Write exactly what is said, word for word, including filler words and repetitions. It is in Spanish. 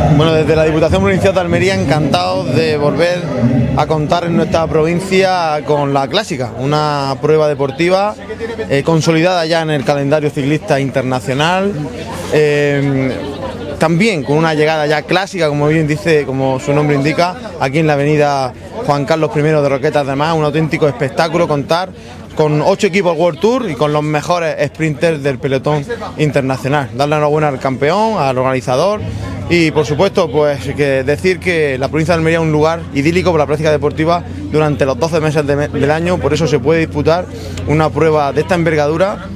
Bueno, desde la Diputación Provincial de Almería, encantados de volver a contar en nuestra provincia con la Clásica, una prueba deportiva eh, consolidada ya en el calendario ciclista internacional, eh, también con una llegada ya clásica, como bien dice, como su nombre indica, aquí en la avenida Juan Carlos primero de Roquetas de Mar, un auténtico espectáculo contar con ocho equipos World Tour y con los mejores sprinters del pelotón internacional. Darle enhorabuena al campeón, al organizador y por supuesto pues que decir que la provincia de Almería es un lugar idílico para la práctica deportiva durante los doce meses de, del año, por eso se puede disputar una prueba de esta envergadura